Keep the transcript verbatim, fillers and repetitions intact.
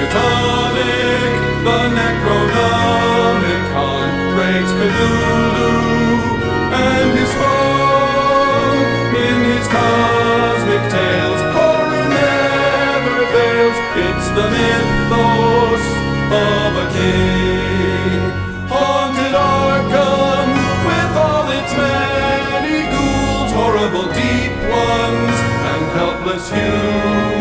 Teutonic, the Necronomicon breaks Cthulhu and his spawn in his cosmic tales. Horror never fails. It's the mythos of a king. Haunted Arkham with all its many ghouls, horrible deep ones and helpless humans.